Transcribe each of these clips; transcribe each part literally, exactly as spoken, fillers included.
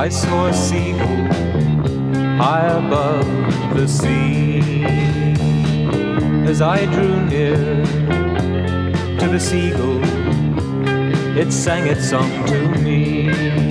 I saw a seagull high above the sea. As I drew near to the seagull, it sang its song to me.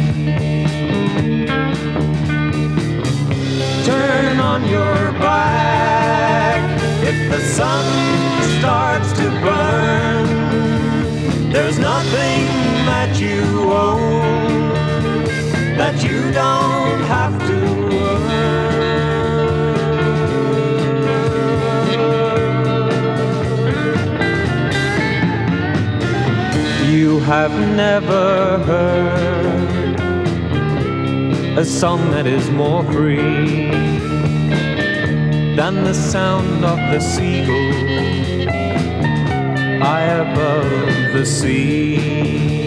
Turn on your back if the sun starts to burn. There's nothing that you own that you don't have to earn. You have never heard a song that is more free than the sound of the seagull high above the sea.